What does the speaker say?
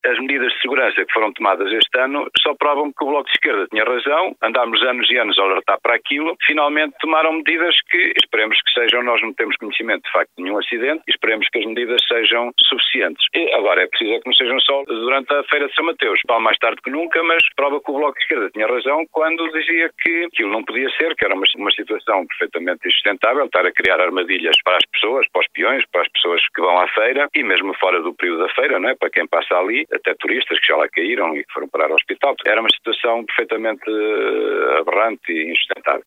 As medidas de segurança que foram tomadas este ano só provam que o Bloco de Esquerda tinha razão, andámos anos e anos a alertar para aquilo, finalmente tomaram medidas que esperemos que sejam, nós não temos conhecimento de facto de nenhum acidente, e esperemos que as medidas sejam suficientes. E agora é preciso que não sejam só durante a Feira de São Mateus, vale mais tarde que nunca, mas prova que o Bloco de Esquerda tinha razão quando dizia que aquilo não podia ser, que era uma situação perfeitamente insustentável, estar a criar armadilhas para as pessoas, para os peões, para as pessoas que vão à feira e mesmo fora do período da feira, não é? Para quem passa ali, até turistas que já lá caíram e que foram parar ao hospital. Era uma situação perfeitamente aberrante e insustentável.